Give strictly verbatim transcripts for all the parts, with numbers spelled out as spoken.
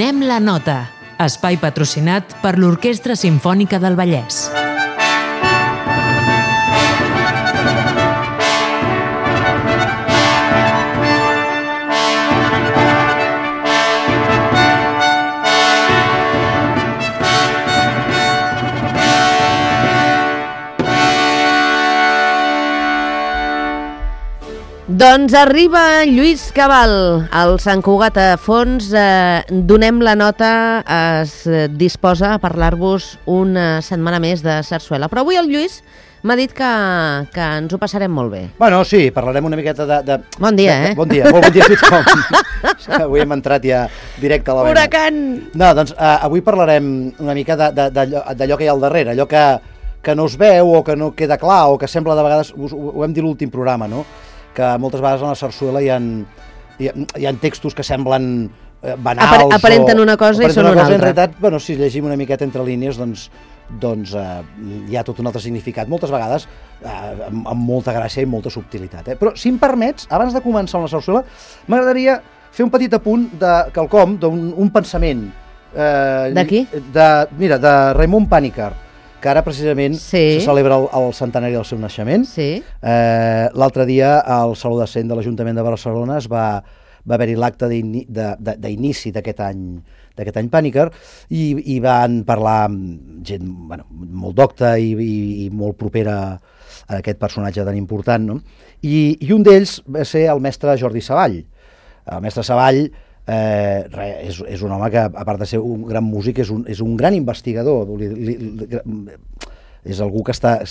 Donem la nota, espai patrocinat per l'Orquestra Simfònica del Vallès. Doncs arriba Lluís Cabal, al Sant Cugat a Fons. Eh, donem la nota, es disposa a parlar-vos una setmana més de sarsuela. Però avui el Lluís m'ha dit que, que ens ho passarem molt bé. Bueno, sí, parlarem una miqueta de... de bon dia, de, eh? Bon dia, molt bon dia a tothom. Avui hem entrat ja directe a la vena. Huracan! No, doncs uh, avui parlarem una mica d'allò que hi ha al darrere, allò que, que no es veu o que no queda clar o que sembla de vegades... Ho, ho hem dit l'últim programa, no?, que moltes vegades en la sarsuela hi ha, hi ha, hi ha textos que semblen eh, banals. Apar aparenten una cosa i són una, una altra. En realitat, bueno, si llegim una miqueta entre línies, doncs, doncs eh, hi ha tot un altre significat, moltes vegades eh, amb, amb molta gràcia i molta subtilitat. Eh? Però, si em permets, abans de començar amb la sarsuela, m'agradaria fer un petit apunt de quelcom, d'un un pensament. Eh, de qui? De, mira, de Raimon Panikkar, que ara precisament sí. se celebra el, el centenari del seu naixement. Sí. Eh, L'altre dia al Saló de Cent de l'Ajuntament de Barcelona es va, va haver-hi l'acte d'inici d'aquest any d'aquest any Panikkar i, i van parlar amb gent bueno, molt docta i, i, i molt propera a aquest personatge tan important, no? I, i un d'ells va ser el mestre Jordi Savall. El mestre Savall Eh, re, és, és un home que, a part de ser un gran músic, és un, és un gran investigador. Li, li, li, és algú que està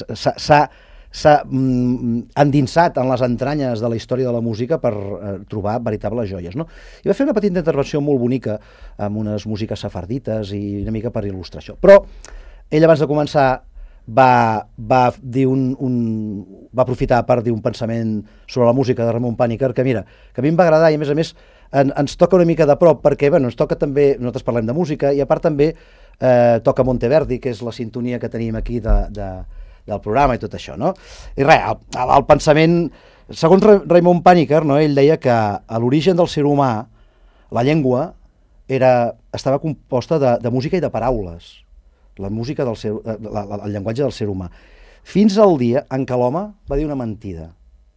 s'ha mm, endinsat en les entranyes de la història de la música per eh, trobar veritables joies, no? I va fer una petita intervenció molt bonica amb unes músiques sefardites i una mica per il·lustrar això. Però ell, abans de començar, va, va, dir un, un, va aprofitar per dir un pensament sobre la música de Raimon Panikkar que, mira, que a mi em va agradar i, a més a més, En, ens toca una mica de prop perquè bueno, ens toca també, nosaltres parlem de música i a part també eh, toca Monteverdi, que és la sintonia que tenim aquí de, de, del programa i tot això, no? I res, el, el pensament, segons Raimon Panikkar, no, ell deia que a l'origen del ser humà la llengua era, estava composta de, de música i de paraules, la música del ser, la, la, el llenguatge del ser humà, fins al dia en què l'home va dir una mentida.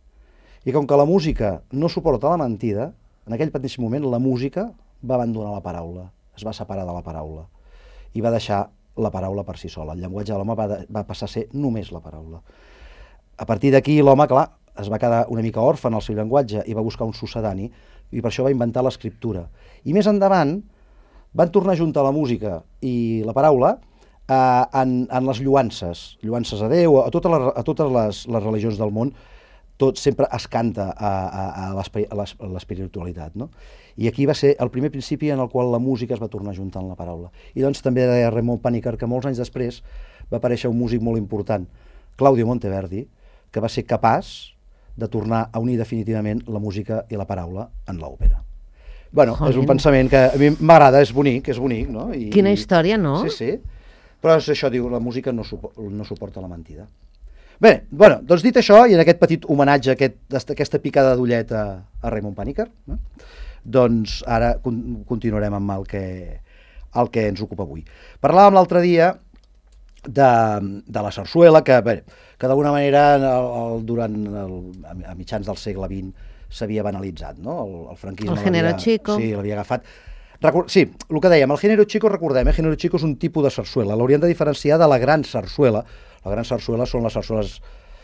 I com que la música no suporta la mentida, en aquell mateix moment la música va abandonar la paraula, es va separar de la paraula i va deixar la paraula per si sola. El llenguatge de l'home va, va passar a ser només la paraula. A partir d'aquí l'home, clar, es va quedar una mica orfe en el seu llenguatge i va buscar un succedani i per això va inventar l'escriptura. I més endavant van tornar a juntar la música i la paraula eh, en, en les lluances, lluances a Déu, a totes les, a totes les, les religions del món. Tot sempre es canta a, a, a l'espiritualitat, no? I aquí va ser el primer principi en el qual la música es va tornar juntant la paraula. I doncs també deia Raimon Panikkar que molts anys després va aparèixer un músic molt important, Claudio Monteverdi, que va ser capaç de tornar a unir definitivament la música i la paraula en l'òpera. Bueno, és un pensament que a mi m'agrada, és bonic, és bonic, no? I, Quina història, no? Sí, sí. Però és això, diu, la música no, supo, no suporta la mentida. Bé, bueno, doncs dit això, i en aquest petit homenatge, aquest, aquesta picada d'ullet a, a Raimon Panikkar, no? Doncs ara con, continuarem amb el que, el que ens ocupa avui. Parlàvem l'altre dia de, de la sarsuela, que, bé, que d'alguna manera el, el, durant el, a mitjans del segle vint s'havia banalitzat, no? El, el franquisme... El género chico. Sí, l'havia agafat. Record, sí, el que dèiem, el género chico, recordem, el género chico és un tipus de sarsuela, l'hauríem de diferenciar de la gran sarsuela. La gran sarsuela són les sarsueles,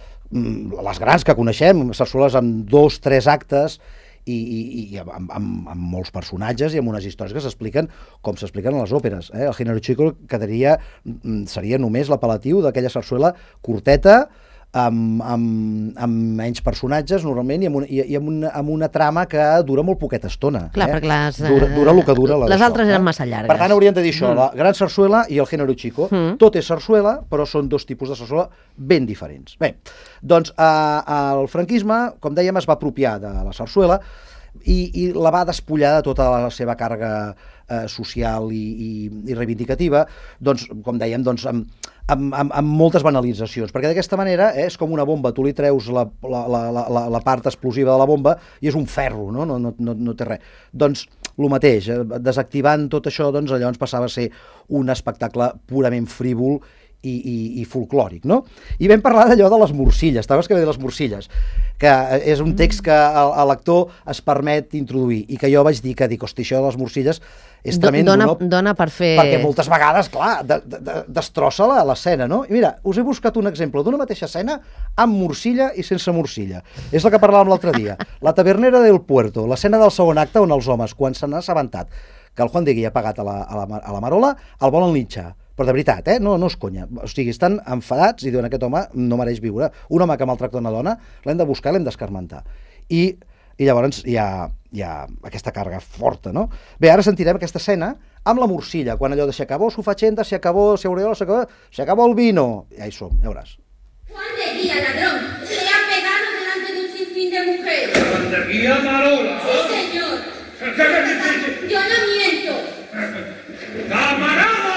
les grans que coneixem, sarsueles amb dos, tres actes i, i, i amb, amb, amb molts personatges i amb unes històries que s'expliquen com s'expliquen a les òperes. Eh? El género chico quedaria, seria només l'apel·latiu d'aquella sarsuela curteta, amb, amb, amb menys personatges normalment i amb una, i, i amb una, amb una trama que dura molt poqueta estona. Clar, eh? perquè les, dura, dura el que dura la les altres això, eren eh? massa llargues. Per tant, hauríem de dir això, mm. la gran sarsuela i el género chico. Mm. Tot és sarsuela, però són dos tipus de sarsuela ben diferents. Bé, doncs eh, el franquisme, com dèiem, es va apropiar de la sarsuela i, i la va despullar de tota la seva càrrega eh, social i, i, i reivindicativa, doncs, com dèiem, doncs, amb, amb, amb, amb moltes banalitzacions, perquè d'aquesta manera eh, és com una bomba, tu li treus la, la, la, la, la part explosiva de la bomba i és un ferro, no? No, no, no, no té res. Doncs el mateix, desactivant tot això, doncs llavors passava a ser un espectacle purament frívol i, i, i folclòric, no? I vam parlar d'allò de les morcilles, saps què ve de les morcilles? Que és un text que el, el lector es permet introduir i que jo vaig dir que, dic, hosti, això de les morcilles és tremendo, dona, no? Dona per fer... Perquè moltes vegades, clar, de, de, de, destrossa l'escena, no? I mira, us he buscat un exemple d'una mateixa escena amb morcilla i sense morcilla. És la que parlàvem l'altre dia. La tavernera del Puerto, l'escena del segon acte on els homes, quan s'han assabentat que el Juan de Guía ha pagat a la, a la, a la Marola, el volen linxar. Però de veritat, eh? No, no és conya. O sigui, estan enfadats i diuen aquest home no mereix viure. Un home que maltracta una dona l'hem de buscar, l'hem d'escarmentar. I, i llavors hi ha, hi ha aquesta càrrega forta, no? Bé, ara sentirem aquesta escena amb la morcilla, quan allò de se acabó su fachenda, se acabó, se aureola, se acabó, se acabó el vino. Ja hi som, ja veuràs. Juan de Guía, ladrón, se ha pegado delante de un sinfín de mujeres. Juan de Guía Marola. Sí, señor. Yo no miento. ¡Camarada!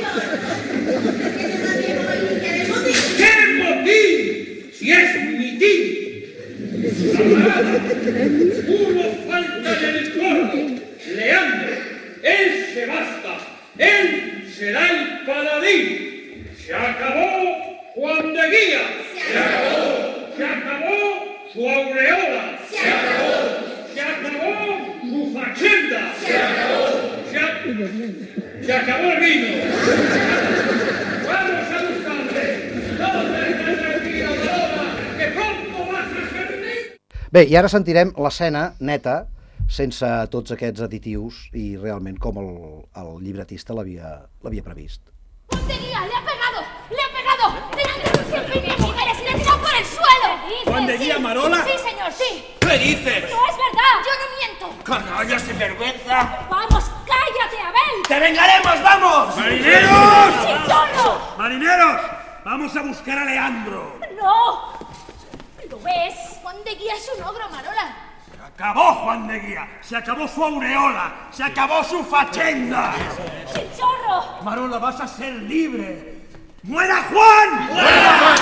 ¡Qué motín! ¡Si es un mitín! ¡Camarada! Uno falta en el coro. Leandro, él se basta. Él será el paladín. Se acabó Juan de Guía. Se acabó. Se acabó su aureola. Se acabó. Se acabó su fachenda. Se acabó. Se acabó. ¡Se acabó el vino! ¡Vamos a buscarle! ¡Dónde está el vino, Marola? ¡Que pronto vas a servir! Bé, i ara sentirem l'escena neta, sense tots aquests additius, i realment com el, el llibretista l'havia previst. ¡Juan de Guía, le ha pegado! ¡Le ha pegado! ¡Delante de un sinfín de mujeres y le ha tirado por el suelo! ¿Juan de Guía, Marola? Sí, señor, sí. ¿Qué dices? No es verdad, yo no miento. ¡Canalla sin vergüenza! Vamos, cállate, Abel. ¡Te vengaremos, vamos! ¡Marineros! ¡Chichorro! ¡Marineros! ¡Vamos a buscar a Leandro! No. ¿Lo ves? Juan de Guía es un ogro, Marola. Se acabó Juan de Guía, se acabó su aureola, se acabó su fachenda. ¡Chichorro! Marola, vas a ser libre. ¡Muera Juan! ¡Muera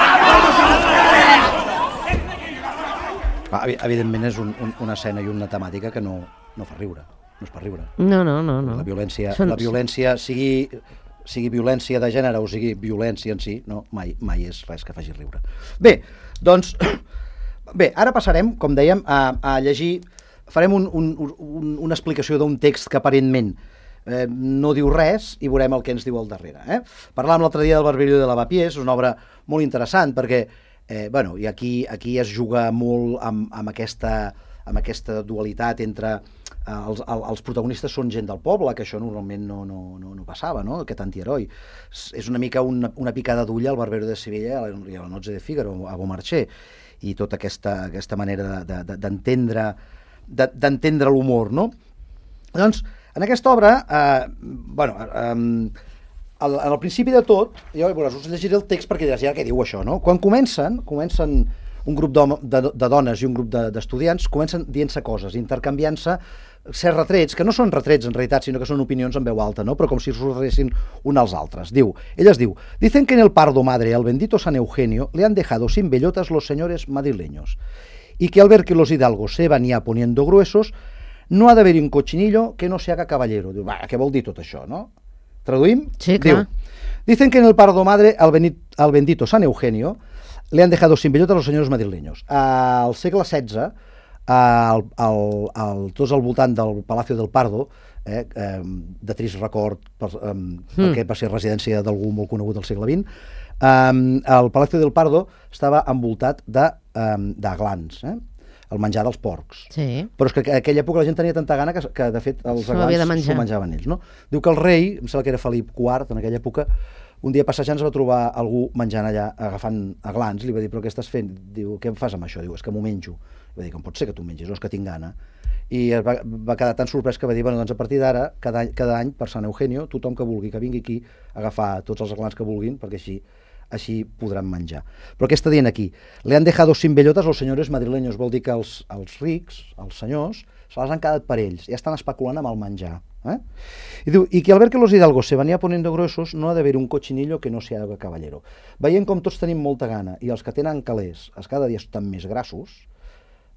Juan! Ah, evidentment és un, un, una escena i una temàtica que no, no fa riure, no és per riure. No, no, no. no. La violència, Són... la violència sigui, sigui violència de gènere o sigui violència en si, no, mai, mai és res que faci riure. Bé, doncs, bé, ara passarem, com dèiem, a, a llegir, farem un, un, un, una explicació d'un text que aparentment eh, no diu res i veurem el que ens diu al darrere. Eh? Parlàvem l'altre dia del Barberio de Lavapiés, és una obra molt interessant perquè Eh, bueno, i aquí, aquí es juga molt amb, amb, aquesta, amb aquesta dualitat entre eh, els, els protagonistes són gent del poble, que això normalment no, no, no, no passava, no? Aquest antiheroi. És, és una mica una, una picada d'ull al Barbero de Sevilla i a la Nozze de Fígaro, a Beaumarchais, i tota aquesta, aquesta manera d'entendre de, de, d'entendre l'humor, no? Doncs, en aquesta obra, eh, bueno, eh, Al, al principi de tot, jo veuràs, us llegiré el text perquè diràs, ja què diu això, no? Quan comencen, comencen un grup de, de dones i un grup d'estudiants, de, comencen dient-se coses, intercanviant-se certs retrets, que no són retrets en realitat, sinó que són opinions en veu alta, no? Però com si es rodessin uns als altres. Diu, ella es diu, dicen que en el Pardo Madre al bendito San Eugenio le han dejado sin bellotas los señores madrileños y que al ver que los hidalgos se van ya poniendo gruesos, no ha d'haver-hi un cochinillo que no se haga caballero. Diu, va, què vol dir tot això, no? Traduïm? Sí, clar. Diu, dicen que en el Pardo Madre al, benit, al bendito San Eugenio le han dejado sin bellota a los señores madrileños. Al segle setze, al, al, al, tots al voltant del Palacio del Pardo, eh, eh, de trist record, per, eh, mm. perquè va ser residència d'algú molt conegut del segle vint, eh, el Palacio del Pardo estava envoltat de, eh, de glans, eh? El menjar dels porcs. Sí. Però és que en aquella època la gent tenia tanta gana que, que de fet, els aglans s'ho menjaven ells. No? Diu que el rei, em sembla que era Felip quart, en aquella època, un dia passejant es va trobar algú menjant allà, agafant aglans, li va dir, però què estàs fent? Diu, què em fas amb això? Diu, és que m'ho menjo. Va dir, com pot ser que tu mengis? No, és que tinc gana. I va, va quedar tan sorprès que va dir, bueno, doncs a partir d'ara, cada, cada any, per Sant Eugenio, tothom que vulgui, que vingui aquí a agafar tots els aglans que vulguin, perquè així així podran menjar. Però què està dient aquí? Le han dejado sin bellotas los señores madrileños, vol dir que els, els rics, els senyors, se les han quedat per ells, ja estan especulant amb el menjar. ¿eh? I diu, y que al ver que los hidalgos se venía poniendo gruesos, no ha d'haver un cochinillo que no se haga caballero. Veient com tots tenim molta gana, i els que tenen calés, els cada dia estan més grassos,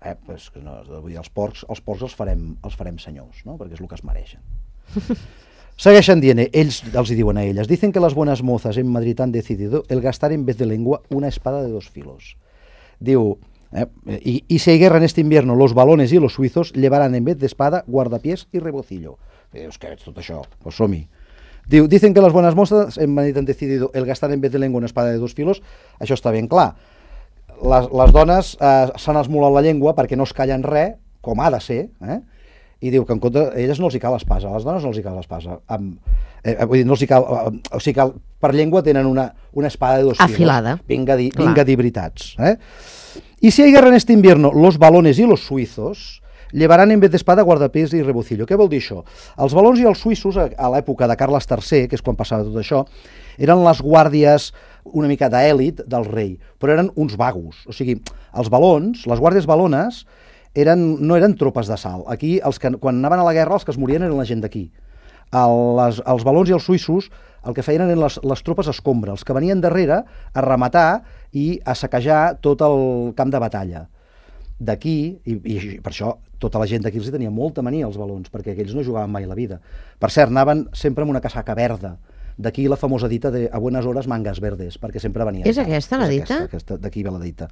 Eh? Pues, no, vull dir, els porcs, els porcs els farem, els farem senyors, no? Perquè és el que es mereixen. Segueixen dient, ells els hi diuen a elles, dicen que las buenas mozas en Madrid han decidido el gastar en vez de lengua una espada de dos filos. Diu, eh, y, y si hay guerra en este invierno, los balones y los suizos llevarán en vez de espada guardapiés y rebocillo. I dius, què ets tot això? Pues som-hi. Diu, dicen que las buenas mozas en Madrid han decidido el gastar en vez de lengua una espada de dos filos. Això està ben clar. Les, les dones eh, s'han esmolat la llengua perquè no es callen res, com ha de ser, eh? I diu que en compte, a elles no els hi cal l'espasa, a les dones no els hi cal l'espasa. Eh, vull dir, no els hi cal, eh, o sigui que per llengua tenen una, una espada de dos filos. Afilada. Vinga a dir, vinga a dir veritats. Eh? Y si hay guerra en este invierno, los balones y los suizos llevarán en vez de espada guardapiés i rebocillo. Què vol dir això? Els balons i els suïssos, a, a l'època de Carles tercer, que és quan passava tot això, eren les guàrdies una mica d'èlit del rei, però eren uns vagos. O sigui, els balons, les guàrdies balones, eren, no eren tropes d'assalt. Aquí, els que, quan anaven a la guerra, els que es morien eren la gent d'aquí. El, les, els balons i els suïssos el que feien eren les, les tropes escombra, els que venien darrere a rematar i a saquejar tot el camp de batalla. D'aquí, i, i per això tota la gent d'aquí els tenia molta mania als balons, perquè aquells no jugaven mai la vida. Per cert, anaven sempre amb una casaca verda. D'aquí la famosa dita de a buenas horas mangas verdes, perquè sempre venia. És aquesta la dita? És aquesta, d'aquí ve la dita.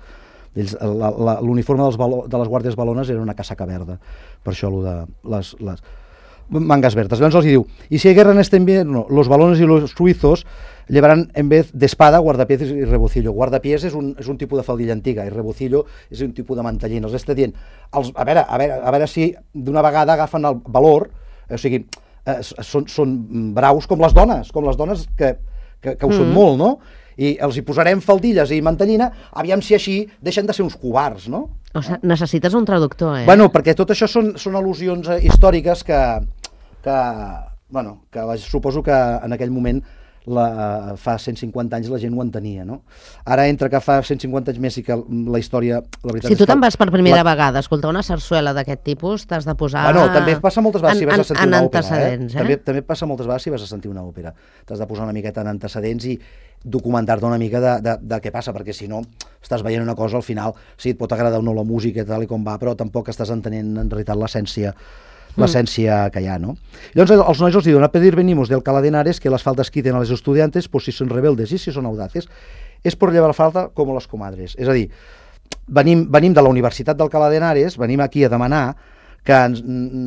L'uniforme de les guàrdies balones era una casaca verda, per això allò de les, les mangas verdes. Llavors els diu, y si hay guerra en este invierno, los balones y los suizos llevarán en vez de espada guardapiés i rebocillo. Guardapiés és un, és un tipus de faldilla antiga i rebocillo és un tipus de mantellina. Els està dient, els, a, veure, a, veure, a veure si d'una vegada agafen el valor, o sigui, eh, són, són braus com les dones, com les dones que, que, que ho mm. són molt, no? I els hi posarem faldilles i mantellina, aviam si així deixen de ser uns covards, no? O sigui, necessites un traductor, eh? Bueno, perquè tot això són, són al·lusions històriques que, que, bueno, que suposo que en aquell moment la, fa cent cinquanta anys la gent ho entenia, no? Ara, entre que fa cent cinquanta anys més i que la història... La veritat si tu te'n vas per primera la... vegada a escoltar una sarsuela d'aquest tipus, t'has de posar... Bueno, també passa moltes vegades si vas a sentir en una òpera. Antecedents, eh? Eh? També, també passa moltes vegades si vas a sentir una òpera. T'has de posar una miqueta en antecedents i documentar-te una mica de, de, de què passa, perquè si no estàs veient una cosa, al final sí, et pot agradar o no la música i tal i com va, però tampoc estàs entenent en realitat l'essència l'essència que hi ha, ¿no? Llavors els nois els diuen, a pedir venimos de Alcalá de Henares que las faltas quiten a los estudiantes, pues si son rebeldes y si son audaces, es por llevar falta como las comadres. És a dir, venim, venim de la Universitat d'Alcalá de Henares, venim aquí a demanar que ens,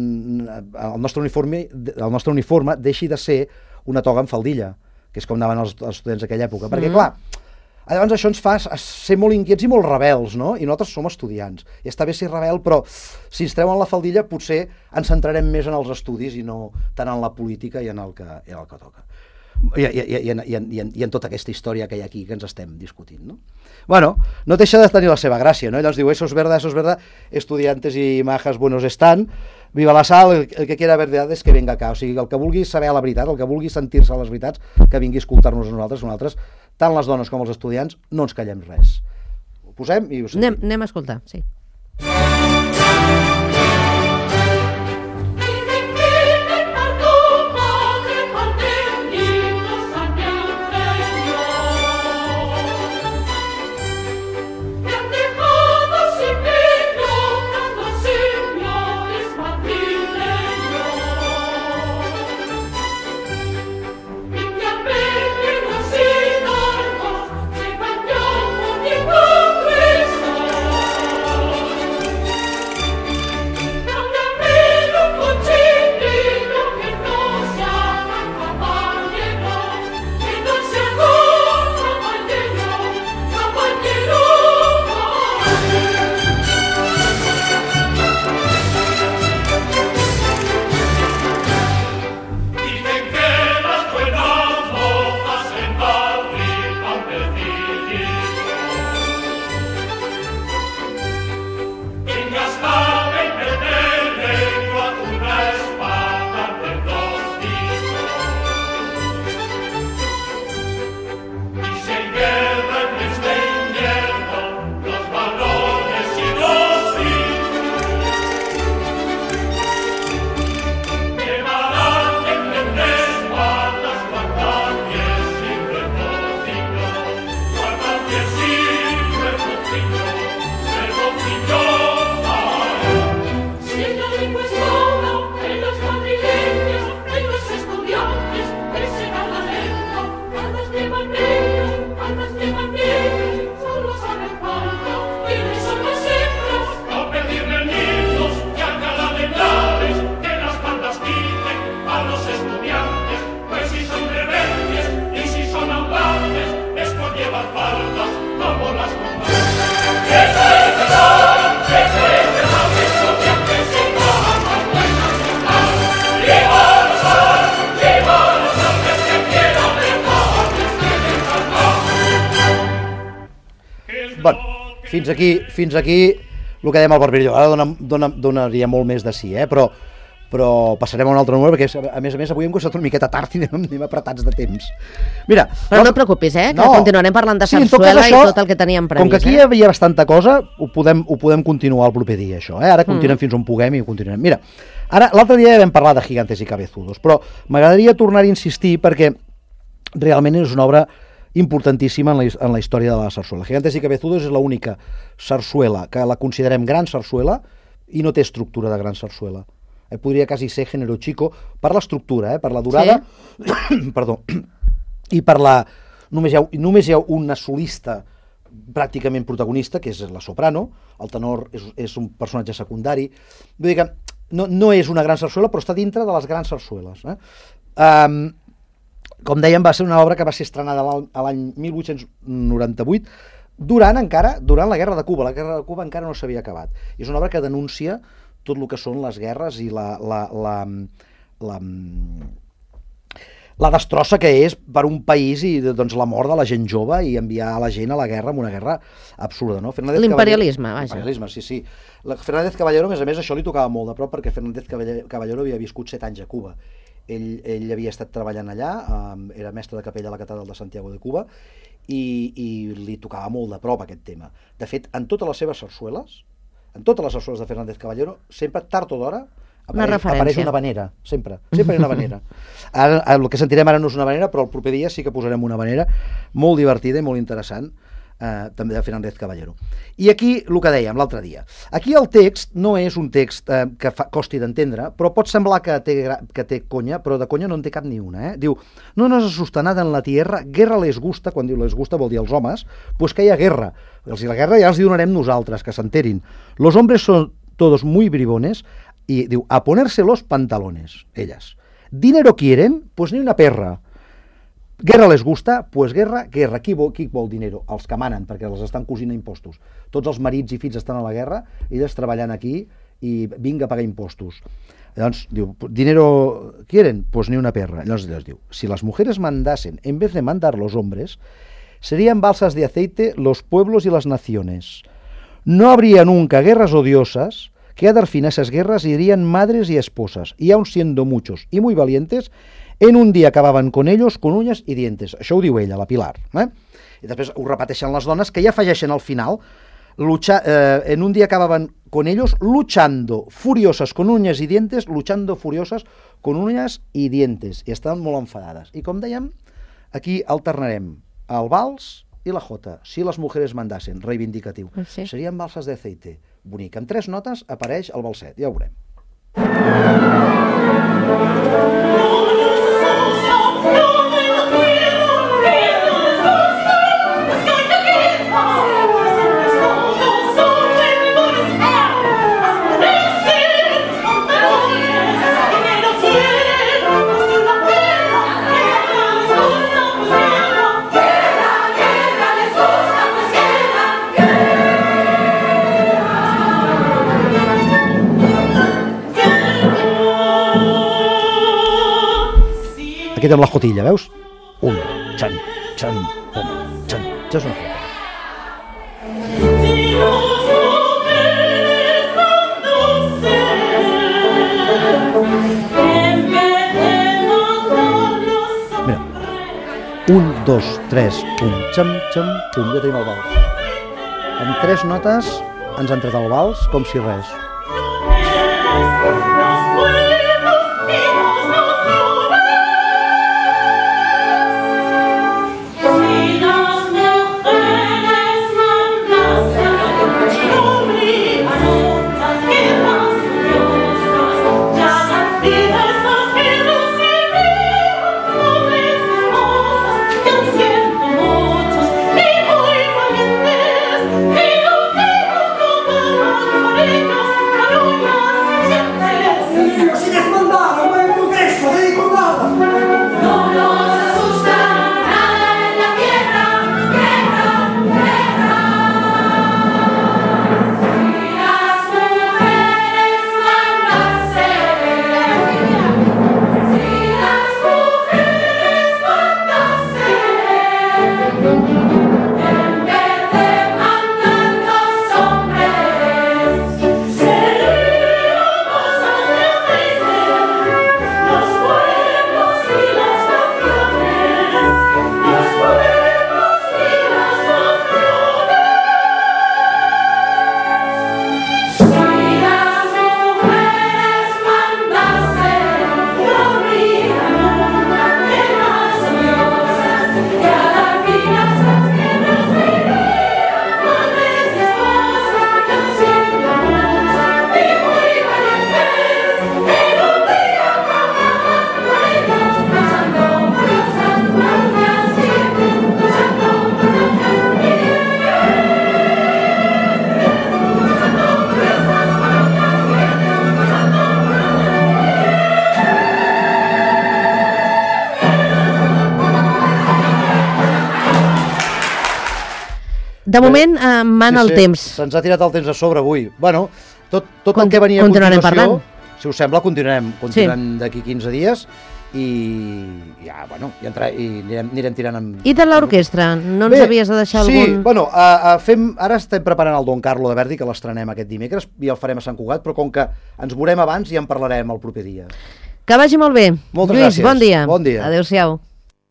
el, nostre uniforme, el nostre uniforme deixi de ser una toga amb faldilla, que és com anaven els, els estudiants d'aquella època. Perquè, clar, llavors això ens fa ser molt inquiets i molt rebels, no? I nosaltres som estudiants. I està bé ser rebel, però si ens treuen la faldilla potser ens centrarem més en els estudis i no tant en la política i en el que, i en el que toca. I, i, i, i, en, i, en, I en tota aquesta història que hi ha aquí que ens estem discutint, no? Bueno, no deixa de tenir la seva gràcia, no? Llavors diu, eso es verdad, eso es verdad, estudiantes y majas buenos están, viva la sal, el, el que quiera verdades que venga acá. O sigui, el que vulgui saber la veritat, el que vulgui sentir-se a les veritats, que vingui a escoltar-nos a nosaltres, nosaltres, tant les dones com els estudiants, no ens callem res. Ho posem i ho sentim. Anem, anem a escoltar, sí. fins aquí, fins aquí el que dèiem al Barberillo. Ara dona, dona, donaria molt més de sí, eh? però, però passarem a un altre número, perquè a més a més avui hem costat una miqueta tard i anem, anem apretats de temps. Mira, però no et preocupis, eh? Que no, continuarem parlant de sí, sarsuela això, i tot el que teníem previst. Com que aquí eh? hi havia bastanta cosa, ho podem, ho podem continuar el proper dia, això. Eh? Ara continuem mm. fins on puguem i ho continuem. Mira, ara l'altre dia ja vam parlar de Gigantes i Cabezudos, però m'agradaria tornar a insistir perquè realment és una obra importantíssima en la, en la història de la sarsuela. Gigantes i Cabezudos és l'única sarsuela que la considerem gran sarsuela i no té estructura de gran sarsuela. Eh, podria quasi ser género chico per l'estructura, eh, per la durada, sí. Perdó, i per la... Només hi, ha, només hi ha una solista pràcticament protagonista, que és la soprano, el tenor és, és un personatge secundari, vull dir que no, no és una gran sarsuela, però està dintre de les grans sarsueles. Eh? Um, com dèiem, va ser una obra que va ser estrenada a l'any mil vuit-cents noranta-vuit, durant encara, durant la Guerra de Cuba. La Guerra de Cuba encara no s'havia acabat. I és una obra que denuncia tot el que són les guerres i la, la, la, la, la destrossa que és per un país i doncs, la mort de la gent jove i enviar la gent a la guerra, amb una guerra absurda. No? L'imperialisme, vaja. L'imperialisme, sí, sí. La Fernández Caballero, a més a més, això li tocava molt de prop perquè Fernández Caballero havia viscut set anys a Cuba. Ell, ell havia estat treballant allà, eh, era mestre de capella a la catedral de Santiago de Cuba i, i li tocava molt de prop aquest tema. De fet, en totes les seves sarsueles, en totes les sarsueles de Fernández Caballero, sempre, tard o d'hora, apareix una, apareix una vanera, sempre, sempre hi ha una vanera. Ara, el que sentirem ara no és una vanera, però el proper dia sí que posarem una vanera molt divertida i molt interessant, eh, també de Fernández Caballero. I aquí, el que dèiem l'altre dia, aquí el text no és un text eh, que fa, costi d'entendre, però pot semblar que té, que té conya, però de conya no en té cap ni una. Eh? Diu, no nos asusta nada en la tierra, guerra les gusta, quan diu les gusta vol dir els homes, pues que hi ha guerra. Els la guerra ja els donarem nosaltres, que s'enterin. Los hombres son todos muy bribones, i diu, a ponerse los pantalones, ellas. Dinero quieren? Pues ni una perra. Guerra les gusta? Pues guerra, guerra. Qui vol, qui vol dinero? Els que manen, perquè els estan cosint a impostos. Tots els marits i fills estan a la guerra, elles treballant aquí i vinga a pagar impostos. Llavors, diu, dinero quieren? Pues ni una perra. Llavors, llavors diu, si las mujeres mandasen, en vez de mandar los hombres, serían balsas de aceite los pueblos y las naciones. No habría nunca guerras odiosas, que a dar fin a esas guerras irían madres y esposas, y aun siendo muchos y muy valientes, en un dia acabaven con ellos con uñas y dientes. Això ho diu ella, la Pilar. Eh? I després ho repeteixen les dones, que ja afegeixen al final, lucha, eh, en un dia acabaven con ellos luchando furiosas con uñas y dientes, luchando furiosas con uñas y dientes. I estan molt enfadades. I com dèiem, aquí alternarem el vals i la jota. Si les mujeres mandasen, reivindicatiu. Sí. Serien balsas de aceite. Bonic. En tres notes apareix el balset. Ja ho veurem. Aquí tenim la jotilla, veus? Un, xan, xan, pom, xan, això és una jota. Mira, un, dos, tres, pum, xam, xam, pum, ja tenim el vals. En tres notes ens han tret el vals com si res. Si De moment, eh, mana sí, el sí, temps. Se'ns ha tirat el temps a sobre avui. Bueno, tot, tot Con- el que venia a continuarem continuació, parlant. si us sembla, continuarem, continuarem sí. d'aquí quinze dies i ja, bueno, i, entra, i anirem, anirem tirant amb... I de l'orquestra? No ens Bé, havies de deixar sí, algun... Sí, bueno, a, a fem, ara estem preparant el Don Carlo de Verdi, que l'estrenem aquest dimecres, i el farem a Sant Cugat, però com que ens veurem abans ja en parlarem el proper dia. Que vagi molt bé. Moltes Lluís, gràcies. bon dia. Bon dia. Adéu-siau.